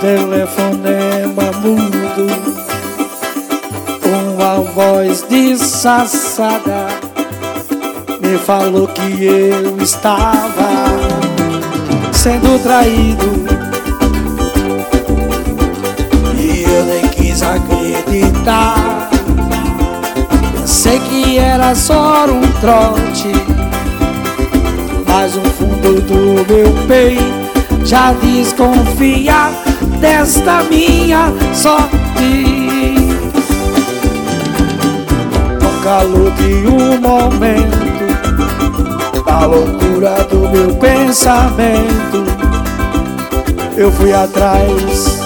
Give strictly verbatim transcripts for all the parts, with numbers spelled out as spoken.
telefonema mudo, uma voz disfarçada me falou que eu estava sendo traído, e eu nem quis acreditar. Pensei que era só um trote, mas no fundo do meu peito já desconfia desta minha sorte. No calor de um momento, da loucura do meu pensamento, eu fui atrás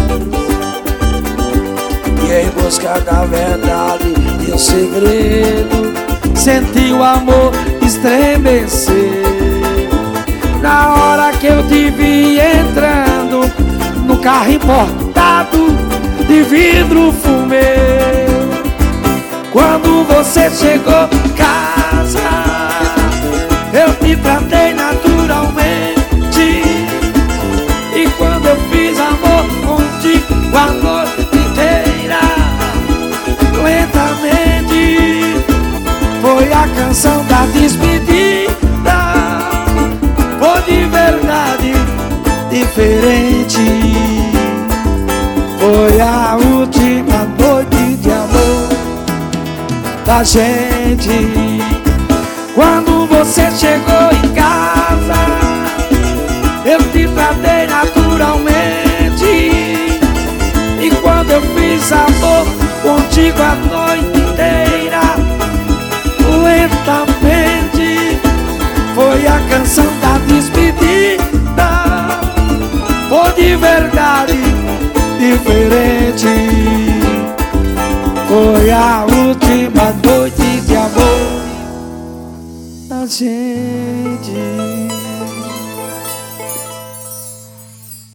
e em busca da verdade e o segredo, senti o amor estremecer. Na hora que eu te vi entrando no carro importado de vidro fumê, quando você chegou em casa, eu te tratei naturalmente, e quando eu fiz amor contigo a noite inteira, lentamente, foi a canção da despedida. Foi de verdade diferente, foi a última noite de amor da gente. Quando você chegou em casa, eu te tratei naturalmente, e quando eu fiz amor contigo a noite inteira, lentamente, foi a canção da despedida. Foi de verdade diferente, foi a última noite de amor da gente.